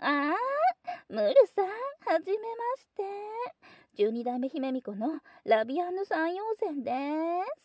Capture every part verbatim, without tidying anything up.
あー、ムルさん、はじめまして。じゅうに代目姫巫女のラビアンヌ三陽線です。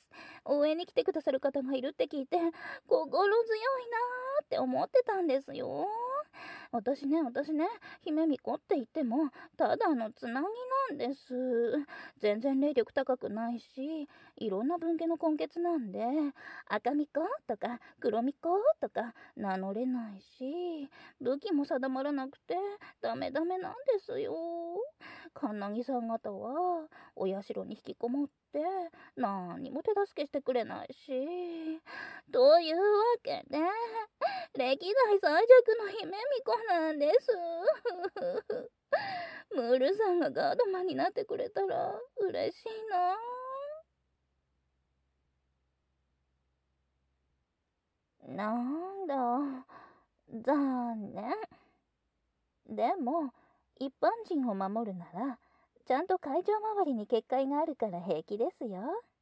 応援に来てくださる方がいるって聞いて、心強いなーって思ってたんですよ。私ね、私ね、姫巫女って言っても、ただのつなぎなんです。全然霊力高くないし、いろんな分家の根血なんで、赤巫女とか黒巫女とか名乗れないし、武器も定まらなくてダメダメなんですよ。カンナギさん方はお社に引きこもって何にも手助けしてくれないし、というわけで歴代最弱の姫巫女なんです。ムールさんがガードマンになってくれたら嬉しいな。なんだ、残念。でも一般人を守るならちゃんと会場周りに結界があるから平気ですよ。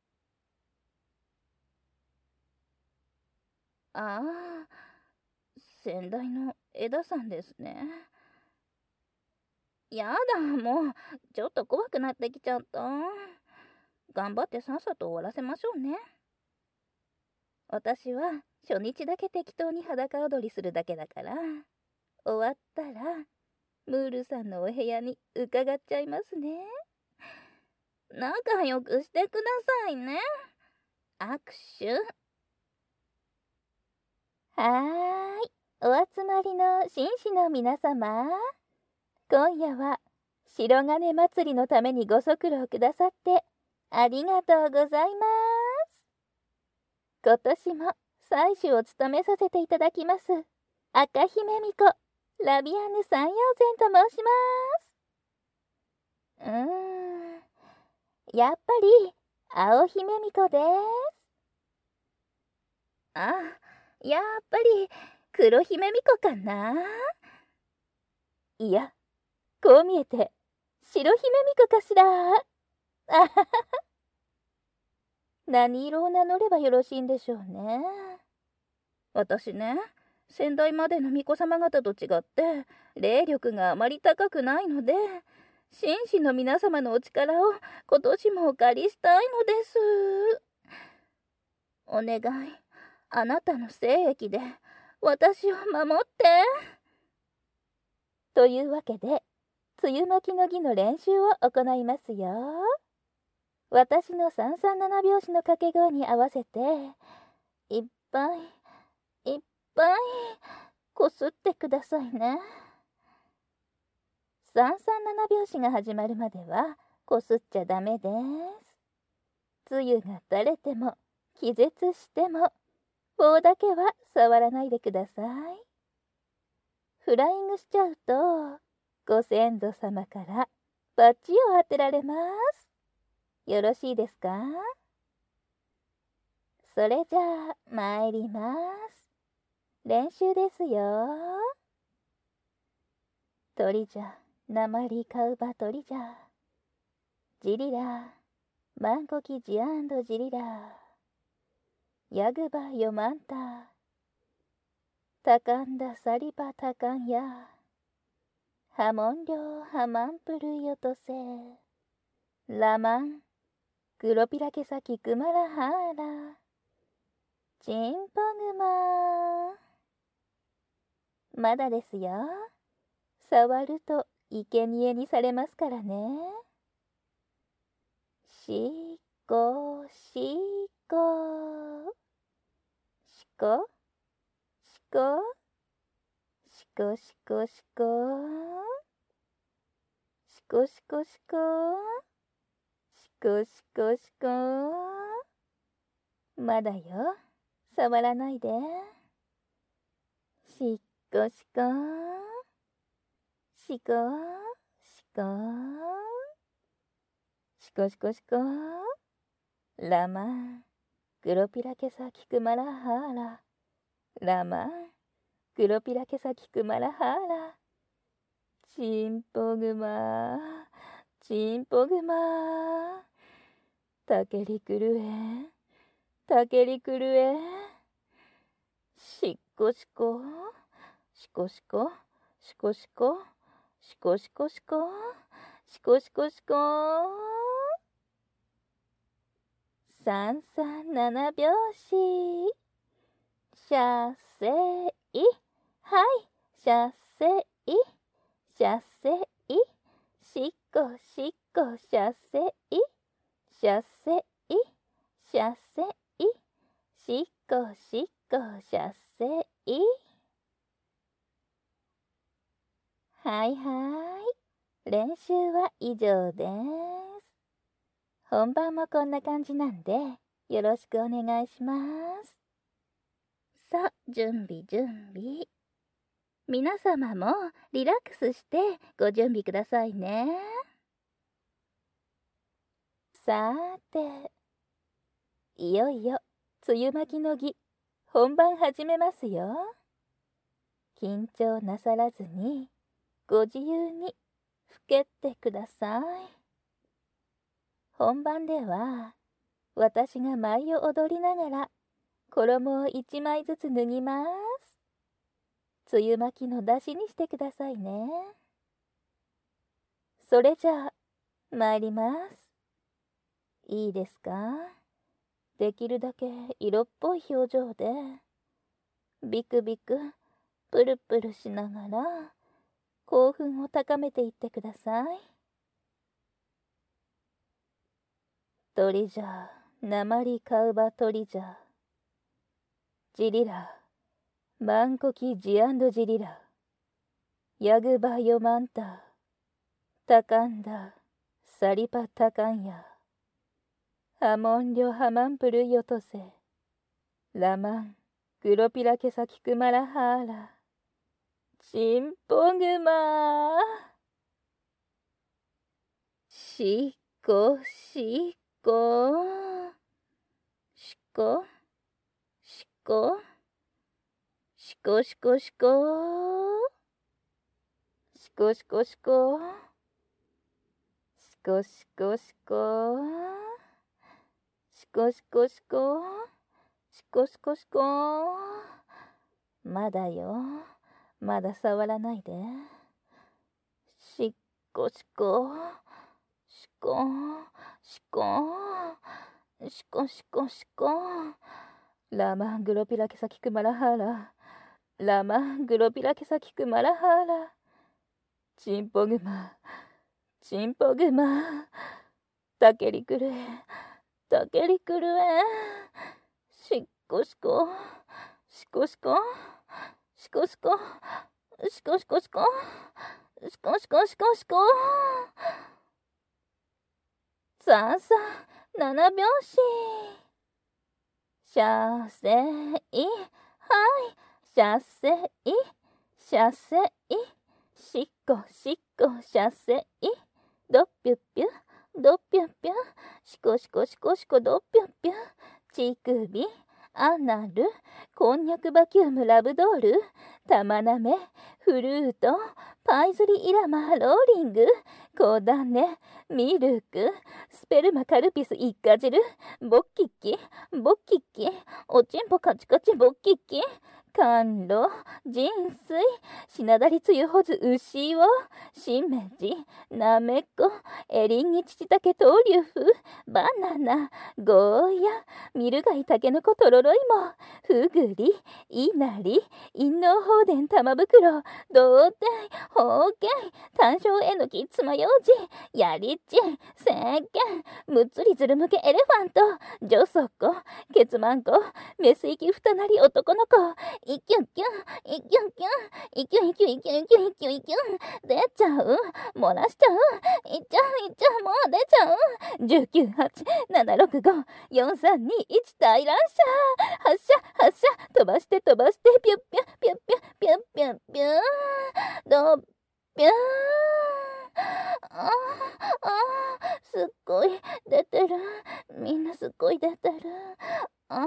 ああ、先代の枝さんですね。やだ、もうちょっと怖くなってきちゃった。頑張ってさっさと終わらせましょうね。私は初日だけ適当に裸踊りするだけだから、終わったらムールさんのお部屋に伺っちゃいますね。仲良くしてくださいね。握手。はーい、お集まりの紳士の皆様、今夜は白金祭りのためにご足労くださってありがとうございます。今年も祭主を務めさせていただきます赤姫巫女ラビアンヌ三陽線と申します。うーん、やっぱり青姫巫女です。あ、やっぱり黒姫巫女かな。いや、こう見えて白姫巫女かしら。あはは。何色を名乗ればよろしいんでしょうね。私ね、先代までの巫女様方と違って霊力があまり高くないので、紳士の皆様のお力を今年もお借りしたいのです。お願い、あなたの精液で私を守って。というわけで、梅雨巻きの儀の練習を行いますよ。私の三三七拍子の掛け声に合わせて、いっぱいいっぱいこすってくださいね。三三七拍子が始まるまではこすっちゃダメです。梅雨が垂れても気絶しても棒だけは触らないでください。フライングしちゃうとご先祖様からバッジを当てられます。よろしいですか？それじゃあ参ります。練習ですよ。鳥じゃ、鉛カウバ鳥じゃ。ジリラ、マンコキジアンドジリラ。ヤグバヨマンタ。タカンダサリバタカンヤ。ハモンリョハマンプルヨトセ。ラマン、グロピラケサキクマラハーラ。チンポグマ。まだですよ。触ると生贄にされますからね。しこしこしこしこしこしこしこしこしこしこしこしこしこ。まだよ、触らないで。しっこしこしこしこしこしこしこ。ラマン、グロピラケサキクマラハーラ。ラマン、グロピラケサキクマラハーラ。チンポグマ、チンポグマ。タケリクルエ、タケリクルエ。しっこしこ、しこしこ、 しこしこ、しこしこしこ、しこしこしこ。三三七拍子。射精。はい、射精。射精。しっこしっこ射精。射精。射精。しっこしっこ射精。はいはい。練習は以上です。本番もこんな感じなんで、よろしくお願いします。さあ、準備準備。皆様もリラックスしてご準備くださいね。さーて、いよいよ梅雨巻きの儀、本番始めますよ。緊張なさらずに、ご自由にふけってください。本番では、私が舞を踊りながら、衣を一枚ずつ脱ぎます。梅雨巻きの出汁にしてくださいね。それじゃあ、参ります。いいですか？できるだけ色っぽい表情で、ビクビク、プルプルしながら、興奮を高めていってください。鳥じゃ、鉛買うば鳥じゃ。ジリラ、マンコキジアンドジリラ。ヤグバヨマンタ、タカンダ、サリパタカンヤ。ハモンリョハマンプルヨトセ。ラマン、グロピラケサキクマラハーラ。チンポグマ。しこしこ。しこ。しこ。しこしこしこ。しこしこしこ。しこしこしこ。しこしこしこ。しこしこしこ。まだよ。まだ触らないで。しっこしこ。しこ。しこ。しこしこしこ。ラマングロピラケサキクマラハーラ。ラマングロピラケサキクマラハーラ。チンポグマ。チンポグマ。たけりくるえ。たけりくるえ。しっこしこ。しこしこ。しこしこ。しこしこしこ。しこしこしこしこ。さんさんなな拍子。射精。はい。射精。射精。しっこしっこ射精。ドッピュッピュ。ドッピュッピュ。しこしこしこしこドッピュッピュ。乳首。アナル。こんにゃくバキュームラブドール。玉なめ。フルート。パイズリイラマローリング。コダネ。ミルク。スペルマカルピスイカ汁。ボッキッキ。ボッキッキ。おちんぽカチカチボッキッキ。甘露。人水。しなだりつゆほず牛を。しめじ。なめこ。エリンギチチタケトリュフ。バナナ。ゴーヤ。ミルガイタケノコトロロイモ。ふぐり。いなり。陰嚢放電玉袋。童貞。ほうけん。単焦えのきつまようじ。やりっち。せっけん。むっつりずるむけエレファント。ジョソコ。ケツマンコ。メスイキふたなり男の子。いきゅんきゅん。いきゅんきゅん。いきゅんいきゅんいきゅんいきゅんいきゅんいきゅん。出ちゃう。漏らしちゃう。いっちゃういっちゃう。もう出ちゃう。じゅうきゅう、はち、なな、ろく、ご、よん、さん、に、いち、大乱射。発射発射。飛ばして飛ばして。ピュッピュッピュッピュッピュッピュッピュー。ドッピュー。ああ、すっごい出てる。みんなすっごい出てる。あ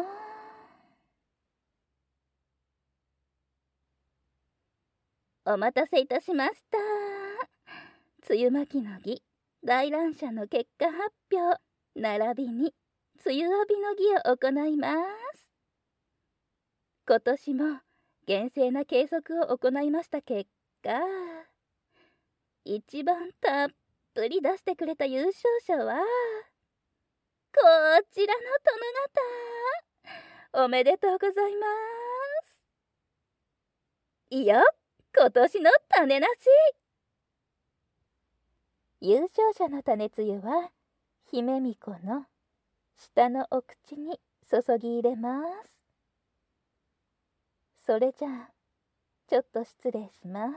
あ。お待たせいたしました。梅雨巻きの儀、大乱射の結果発表、並びに梅雨浴びの儀を行います。今年も厳正な計測を行いました結果、 か。一番たっぷり出してくれた優勝者はこちらの殿方、おめでとうございます。いや、今年の種なし。優勝者の種つゆは姫巫女の下のお口に注ぎ入れます。それじゃあちょっと失礼します。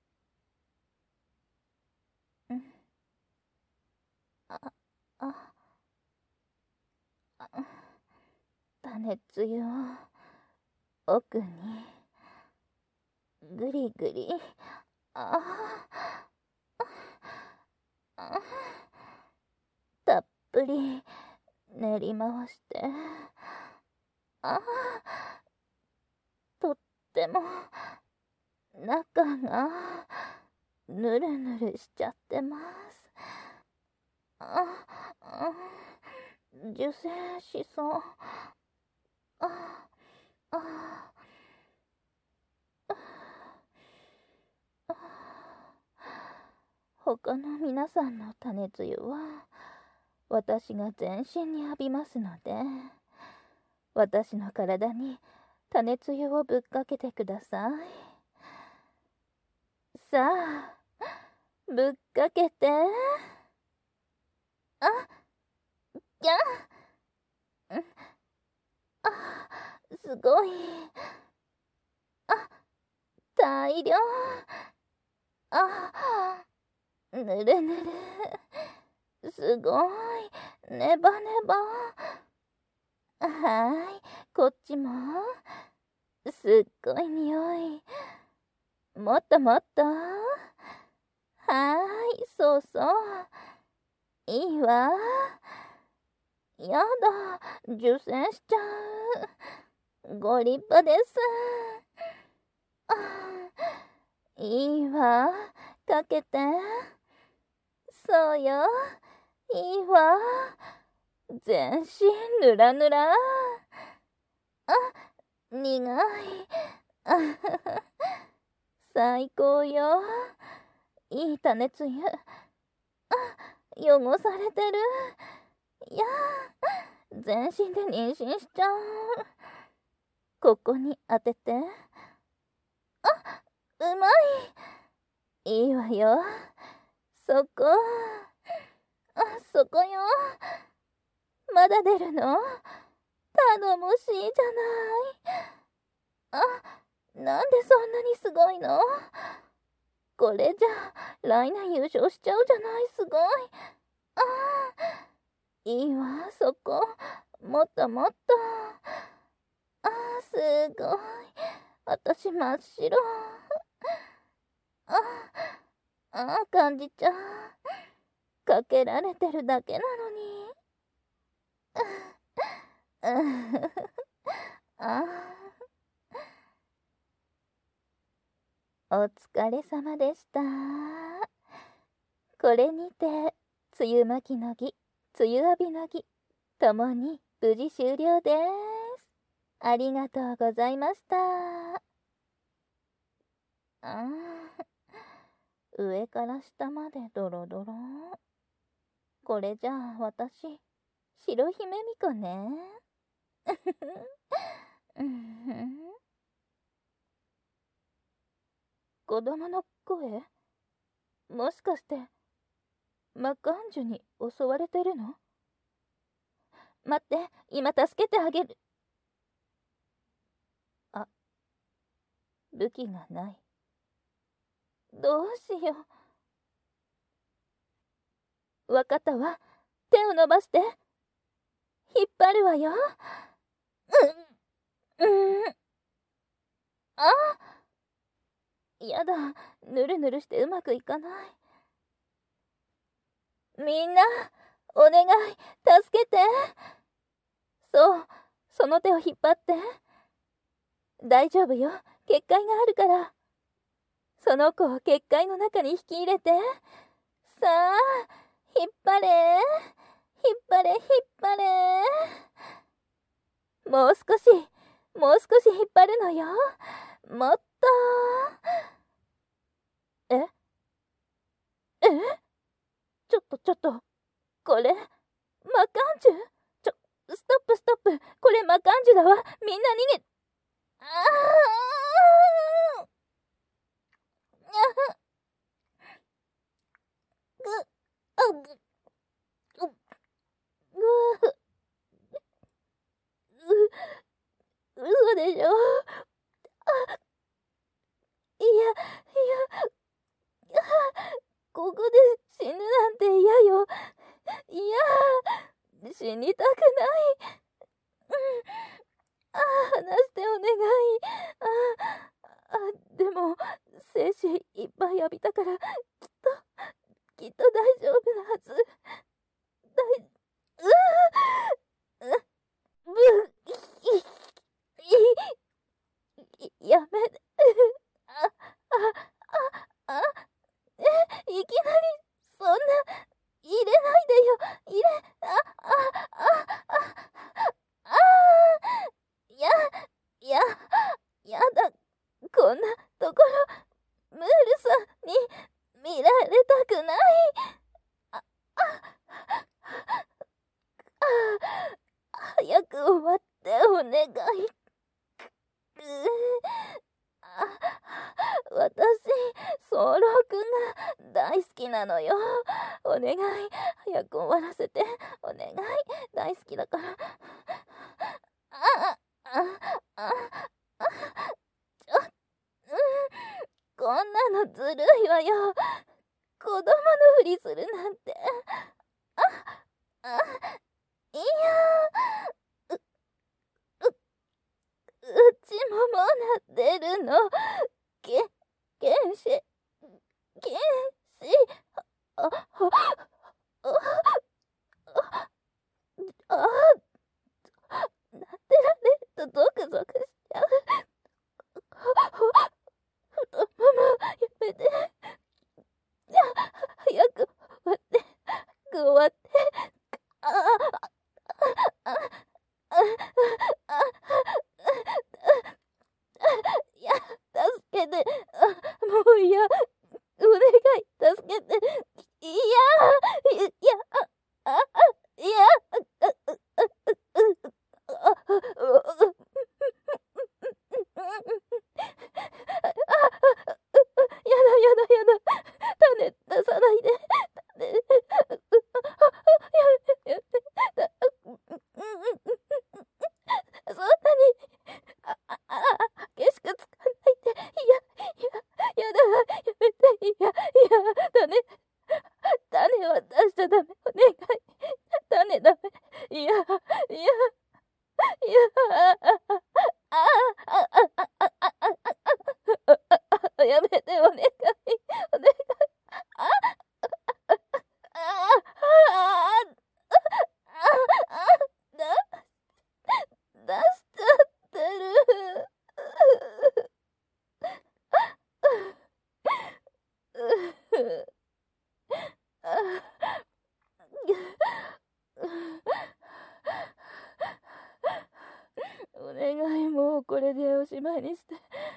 うん、あああ種つゆを奥にぐりぐり、ああたっぷり練り回して、あとっても中がぬるぬるしちゃってます。ああ受精しそう。あああ他の皆さんの種つゆは私が全身に浴びますので、私の体に種つゆをぶっかけてください。さあ、ぶっかけて。あ、ぎゃん。あ、すごい。あ、大量。あ、ぬるぬる。すごい。ネバネバ。はい、こっちも。すっごい匂い。もっともっと。はーい、そうそう。いいわ。やだ、受精しちゃう。ご立派です。あ、いいわ、かけて。そうよ、いいわ。全身ぬらぬら。あ、苦い。あ最高よ。いい種つゆ。あ、汚されてる。いや全身で妊娠しちゃう。ここに当てて。あ、うまい。いいわよ。そこ。あ、そこよ。まだ出るの？頼もしいじゃない。あ、なんでそんなにすごいの？これじゃ来年優勝しちゃうじゃない。すごい。あー、いいわ、そこ。もっともっと。あー、すごい。私真っ白。ああ、感じちゃう。かけられてるだけなのに。ああ、お疲れ様でした。これにて梅雨巻きの儀、梅雨浴びの儀ともに無事終了です。ありがとうございました。あー、上から下までドロドロ。これじゃあ私白姫巫女ね。子供の声？もしかしてマカンジュに襲われてるの？待って、今助けてあげる。あ、武器がない。どうしよう。わかったわ。手を伸ばして。引っ張るわよ。うん、うん。あ、やだ。ぬるぬるしてうまくいかない。みんな、お願い、助けて。そう、その手を引っ張って。大丈夫よ、結界があるから。その子を結界の中に引き入れて。さあ、引っ張れ、引っ張れ、引っ張れ。もう少し、もう少し引っ張るのよ。もっと。 ちょっと、これ、魔漢樹？ちょ、ストップストップ、これ魔漢樹だわ。みんな逃げ、あーあぐ、あぐ、う、ぐ、う、嘘でしょ。あ、いや、いや、ここで死ぬなんて嫌よ。いや、死にたくない。うん、あ、話してお願い。あ、あ、でも、精子いっぱい浴びたから、きっと、きっと大丈夫なはず。大、うー、う、ぶ、い、い、い、やめて。あ、あ、あ、あ、え、いきなり、そんな、入れないでよ。入れ、あ、あ、あ、あ、あー、や、や、やだ。こんなところ、ムールさんに見られたくない。あ、あ、あ、早く終わってお願い。うー、あ、私、ソーローくんが大好きなのよ。お願い、早く終わらせて。お願い、大好きだから。あ、あ、あ、あ、ちょ、うん、こんなのずるいわよ。子供のふりするなんて。あ、あ、いや、う、う、うちももうなってるの。け、けんし、けんし、あ、あ、あ、あ、なってられるとゾクゾクしちゃう。太ももやめて。じゃあ、早く終わって、早く終わって。あ、あ、あ、あ、あ、あ、いや、助けて。あ、もういや、お願い、助けて。いや、いや、あ、あ、いや、あ、あ、あ、あ、あ、やだやだやだ。種出さないで。種、やめて。だ、そんなに、あ、あ、あ、激しくつかないで。いや、いや、やだ、やめて。いや、いや、種、種は出しちゃダメ。お願い。種ダメ。いや、いや、いや、あ、あ、あ、あ、あ、あ、あ、あ、あ、やめて、お願い。お願い。あ、あ、あ、あ、あ、だ、出しちゃってる。お願い、もうこれでおしまいにして。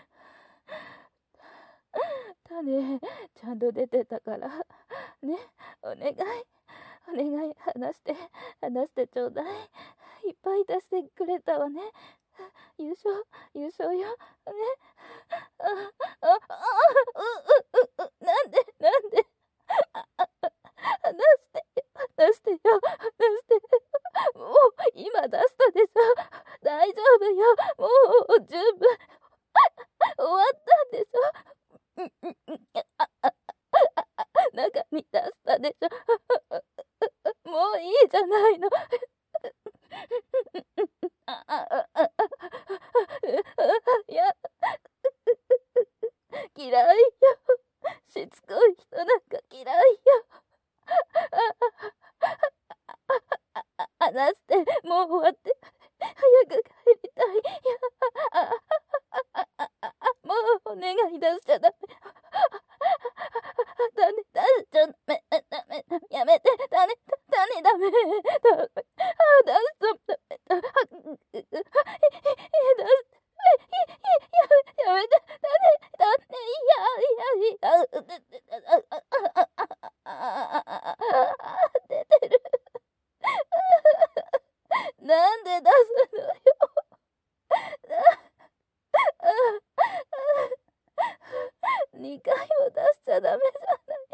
種、ちゃんと出てたから。ね、お願い。お願い、話して、話してちょうだい。いっぱい出してくれたわね。優勝、優勝よ。ね。あ、あ、あ、あ、う、う、う、う、なんで、なんで。あ、あ、話してよ、話してよ、話してよ。もう、今出したでしょ。大丈夫よ。もう、十分。終わったんでしょ。うんうんうん。あ、あ、あ、あ、中に出したでしょ。もういいじゃないの。あ、あ、あ、あ、いや、嫌いよ。しつこい人なんか嫌いよ。話して、もう終わって。早く帰りたい。いや、もうお願い出しちゃダメ。ダメ、出しちゃダメ、ダメ、やめて、ダメ、ダメ、ダメ、ダメ、出しちゃダメ、ダメ、出し、やめて、ダメ、ダメ、いや、いや、いや、 にかいも出しちゃダメじゃ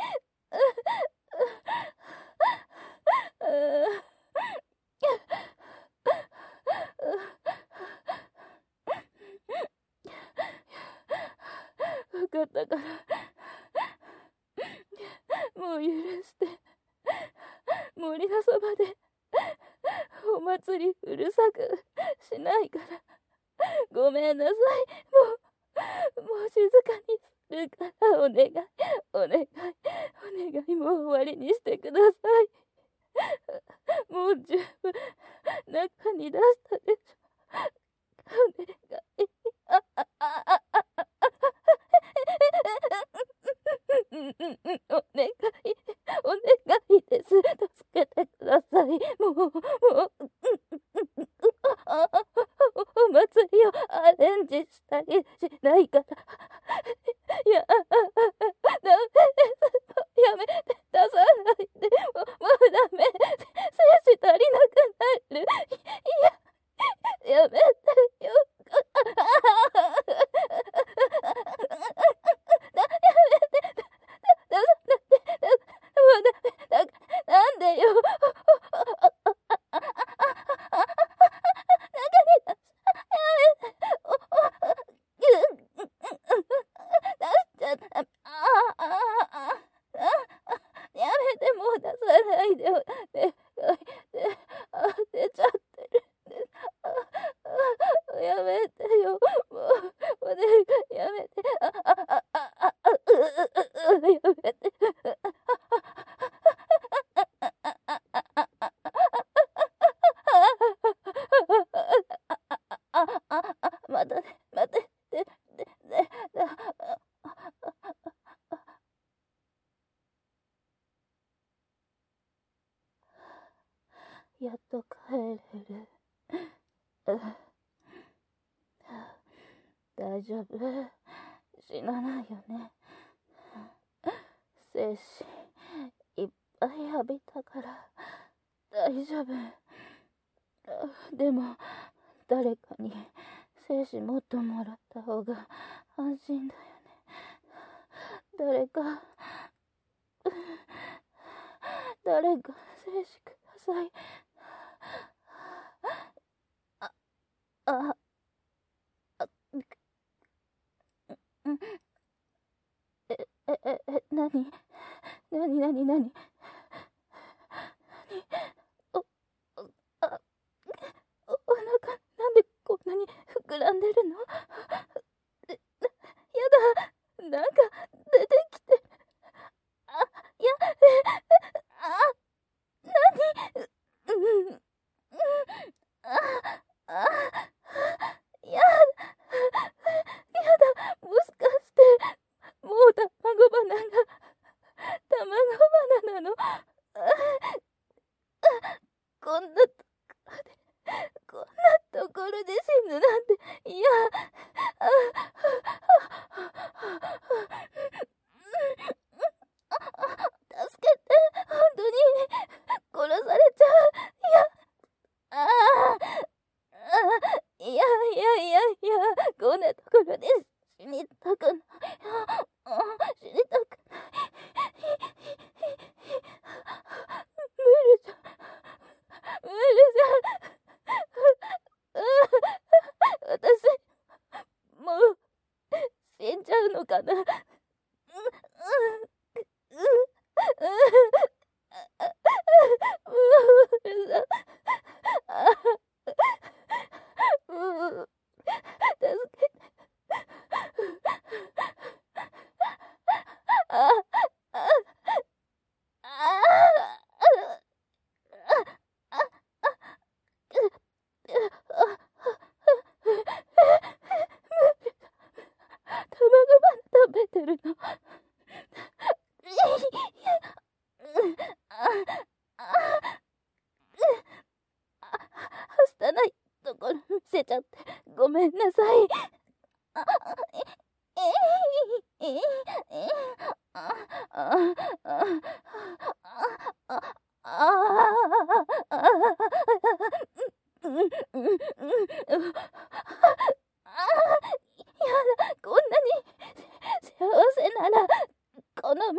ない。分かったからもう許して。森のそばでお祭りうるさくしないから。ごめんなさい。もうもう静かにするからお願いお願いお願い。もう終わりにしてください。もう十分中に出したでしょ。お願い。ああああああうんうんうん、お願いお願いです。助けてください。もうもうお祭りをアレンジしたりしないから。いや、ダメです。やめて、出さないで。もう、もうダメ。精子足りなくなる。いや、やめてよ。なんでよ。やめて、もう出さないで。出ちゃってるんです。やめてよ。もうお願い、やめて。ああああああうううやめて。またね、待って、で、で、で、やっと帰れる。大丈夫。死なないよね。精子いっぱい浴びたから大丈夫。でも誰かに精子もっともらった方が安心だよね。誰か誰か精子ください。あああうんええええなになになになにおおあおお腹なんでこんなに膨らんでるの。やだ、なんか出てきて。あやあなにうんああややだ、もしかしてもう卵花が卵花なの。こんなところでこんなところで死ぬなんて。いやあ助けて、本当に殺されちゃう。いやああいやいやいやいや、こんなところで死にたくない。死にたくない。無理じゃ無理じゃ私もう死んじゃうのかな。食べてるの。はしたないところ見せちゃってごめんなさい。あええええあああああうんうんうんあやだ、こんなに幸せなら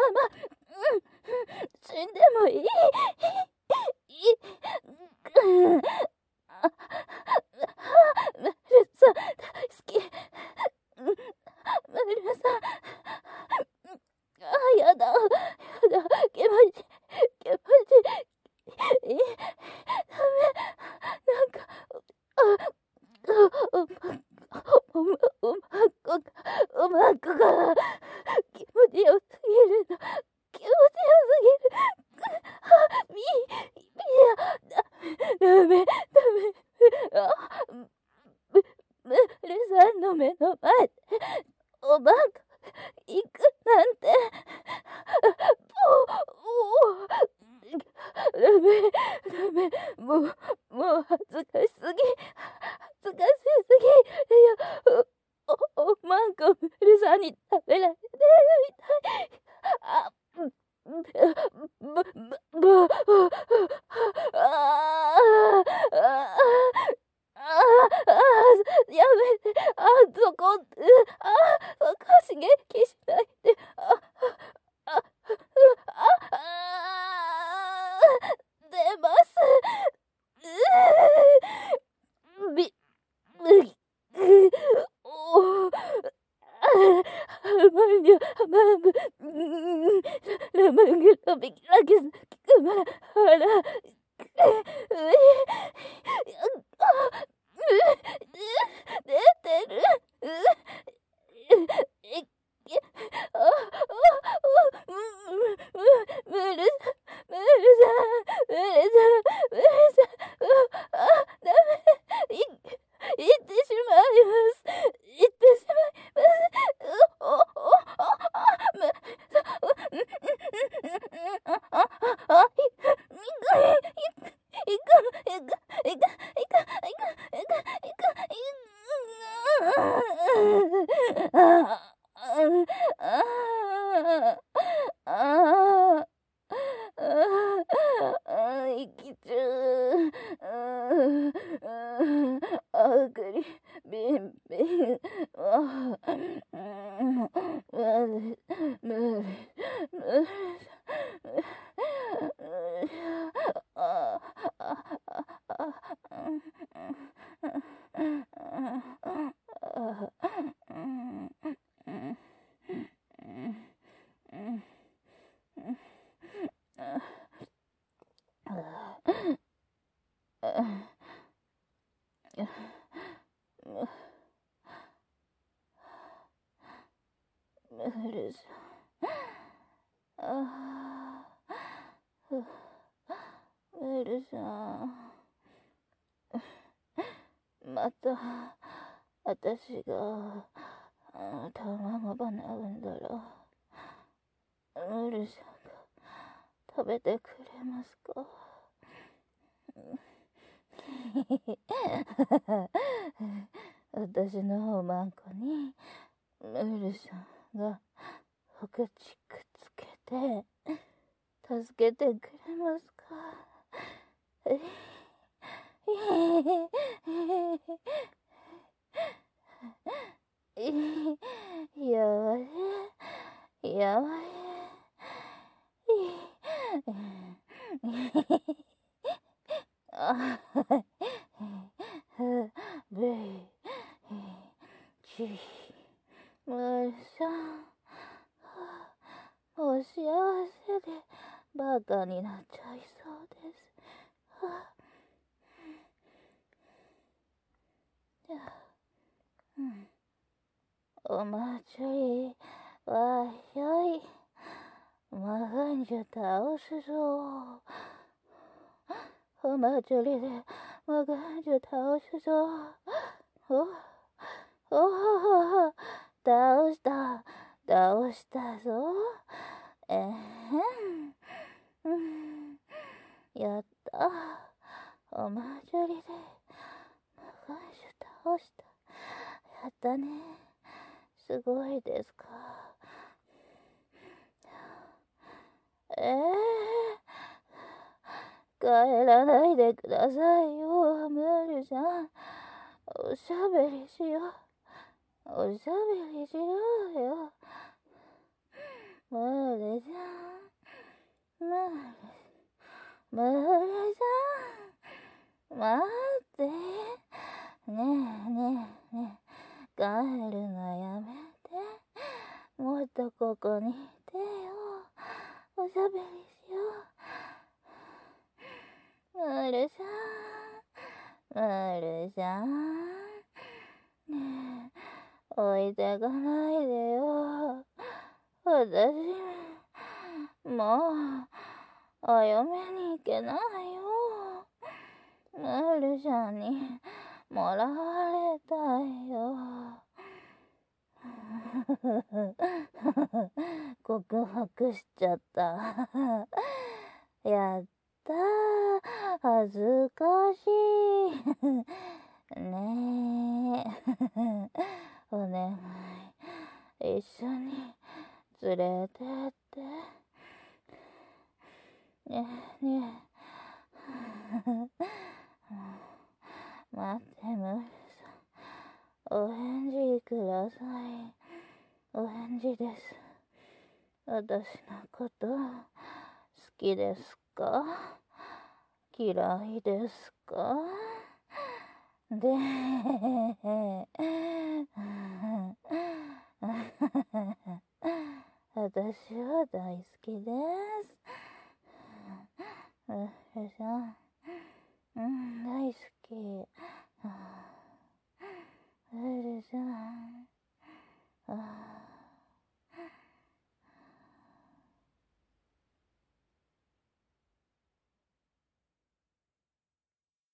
まま、うん、死んでもいい。いい。あ、ムールさん、大好き。ムールさん、あ、やだ、やだ、気持ち、気持ち、いい、ダメ、なんか、あ、お、お、おま、おまっこが、おまっこが、気持ちよすぎるの、気持ちよすぎる。あ、み、みや、だ、ダメ、ダメ、あ、む、ムールさんの目の前で、おまっこ、行くなんて、もう、ダメ、ダメ、もう、もう恥ずかしすぎ、恥ずかしすぎ、いや、お、おまんこムールさんに食べられてるみたい。あ、ぶ、ぶ、ぶ、ぶ、ああ、ああ、ああ、やめて、あ、そこ、あ、そこ刺激しないで、あ、あ、あ、あ、出ます。うび、うぎ、お、ハマンギョ、ハマング、ラマングロビラキス、クマラ、ハラ、出てる。あ、あ、ムールさん、ムールさん、ムールさん、ムールさん、あ、ダメ、い、行ってしまいます。行ってしまいます。お、お、お、あ、ムールさん、うん、うん、うん、うん、あ、あ、あ、あ、い、いく、いく、いく、いく、いく、いく、いく、いく、いく、いく、いく、あ、あ、あ、あ、あ、生きちゃう。あくり、びんびん、あ、むる、むる、むる、あ、あ、ムールさん、あ、ムールさん、また私が卵花産んだらムールさんが食べてくれますか？私のおまんこにムールさんがお口くっつけて助けてくれますか？やばい、やばい。あ、べい、ち、むさん、お幸せでバカになっちゃいそうです。うん、お祭りはよい。魔漢女倒すぞ。お祭りで魔漢女倒すぞ。お、お、倒した、倒したぞ。えへん、うん、やった。お祭りで魔漢女倒した。やったね。すごいですか。えー、帰らないでくださいよ、ムールさん。おしゃべりしよう。おしゃべりしようよ。ムールさん。 とここにいてよ。おしゃべりしよう。ムールさん、ムールさん。ねえ、置いてかないでよ。私、もう、お嫁に行けないよ。ムールさんにもらわれたいよ。告白しちゃった。やったー。恥ずかしい。ねえ。お願い。一緒に連れてって。ねえねえ。待って、ムールさん。お返事ください。お返事です。私のこと好きですか？嫌いですか？で、私は大好きです。うるさん、うん、大好き。うるさん。